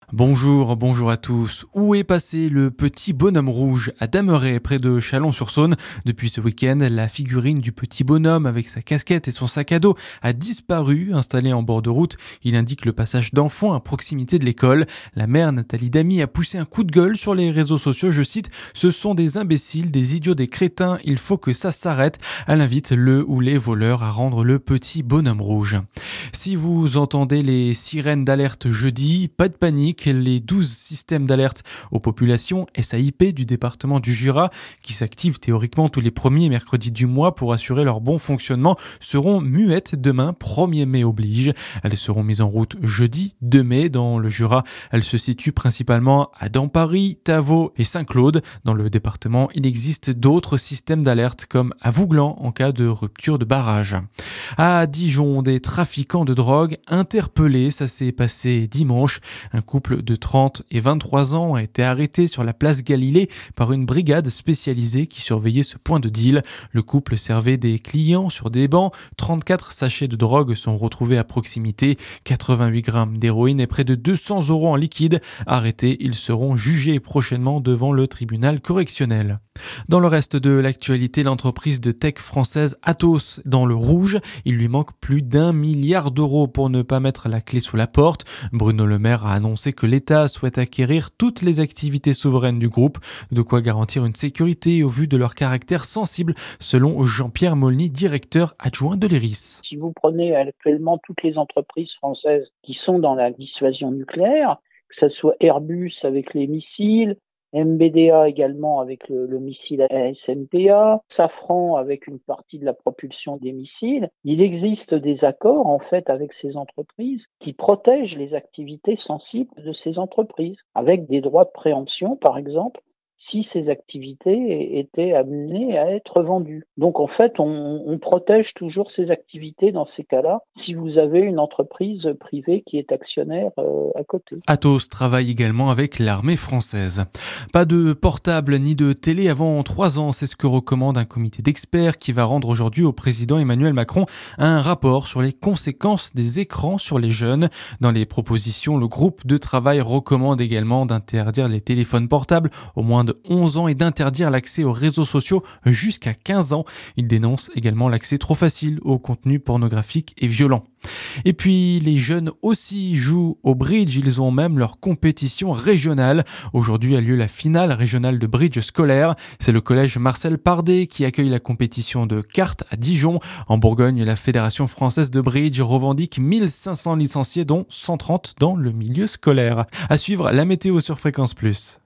Bonjour à tous. Où est passé le petit bonhomme rouge à Damerey, près de Chalon-sur-Saône? Depuis ce week-end, la figurine du petit bonhomme avec sa casquette et son sac à dos a disparu. Installé en bord de route, il indique le passage d'enfants à proximité de l'école. La mère Nathalie Damy a poussé un coup de gueule sur les réseaux sociaux. Je cite: "Ce sont des imbéciles, des idiots, des crétins. Il faut que ça s'arrête." Elle invite le ou les voleurs à rendre le petit bonhomme rouge. Si vous entendez les sirènes d'alerte jeudi, pas de panique, les 12 systèmes d'alerte aux populations SAIP du département du Jura, qui s'activent théoriquement tous les premiers mercredis du mois pour assurer leur bon fonctionnement, seront muettes demain, 1er mai oblige. Elles seront mises en route jeudi 2 mai dans le Jura. Elles se situent principalement à Dampary, Tavaux et Saint-Claude. Dans le département, il existe d'autres systèmes d'alerte comme à Vouglan en cas de rupture de barrage. À Dijon, des trafiquants de drogue interpellés. Ça s'est passé dimanche. Un couple de 30 et 23 ans a été arrêté sur la place Galilée par une brigade spécialisée qui surveillait ce point de deal. Le couple servait des clients sur des bancs. 34 sachets de drogue sont retrouvés à proximité. 88 grammes d'héroïne et près de 200 € en liquide. Arrêtés, ils seront jugés prochainement devant le tribunal correctionnel. Dans le reste de l'actualité, l'entreprise de tech française Atos dans le rouge. Il lui manque plus d'1 milliard d'euros pour ne pas mettre la clé sous la porte. Bruno Le Maire a annoncé que l'État souhaite acquérir toutes les activités souveraines du groupe, de quoi garantir une sécurité au vu de leur caractère sensible, selon Jean-Pierre Molny, directeur adjoint de l'ERIS. Si vous prenez actuellement toutes les entreprises françaises qui sont dans la dissuasion nucléaire, que ce soit Airbus avec les missiles, MBDA également avec le missile ASMPA, Safran avec une partie de la propulsion des missiles. Il existe des accords en fait avec ces entreprises qui protègent les activités sensibles de ces entreprises, avec des droits de préemption par exemple, si ces activités étaient amenées à être vendues. Donc en fait, on protège toujours ces activités dans ces cas-là, si vous avez une entreprise privée qui est actionnaire à côté. Atos travaille également avec l'armée française. Pas de portable ni de télé avant 3 ans, c'est ce que recommande un comité d'experts qui va rendre aujourd'hui au président Emmanuel Macron un rapport sur les conséquences des écrans sur les jeunes. Dans les propositions, le groupe de travail recommande également d'interdire les téléphones portables aux moins de 11 ans et d'interdire l'accès aux réseaux sociaux jusqu'à 15 ans. Il dénonce également l'accès trop facile aux contenus pornographiques et violents. Et puis, les jeunes aussi jouent au bridge, ils ont même leur compétition régionale. Aujourd'hui a lieu la finale régionale de bridge scolaire. C'est le collège Marcel Pardet qui accueille la compétition de cartes à Dijon. En Bourgogne, la Fédération française de bridge revendique 1500 licenciés, dont 130 dans le milieu scolaire. À suivre, la météo sur Fréquence Plus.